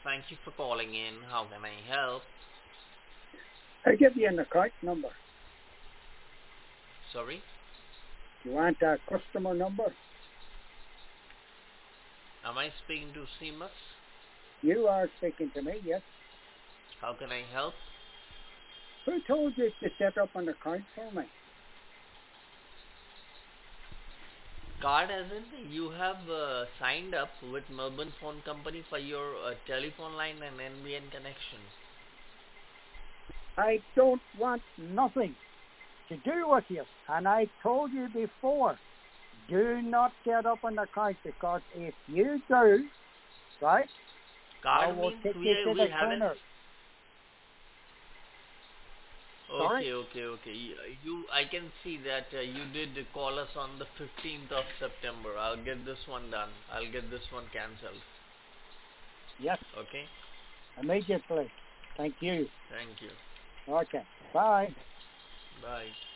Thank you for calling in. How can I help? I'll give you an account number. Sorry? You want a customer number? Am I speaking to Seamus? You are speaking to me, yes. How can I help? Who told you to set up an account for me? Card as in you have signed up with Melbourne Phone Company for your telephone line and NBN connection. I don't want nothing to do with you. And I told you before, do not set up an account, because if you do, right, I Card will means take you to we the haven't. corner. Sorry? Okay. I can see that you did call us on the 15th of September. I'll get this one done. I'll get this one cancelled. Yes, Okay? immediately. Thank you. Thank you. Okay, bye. Bye.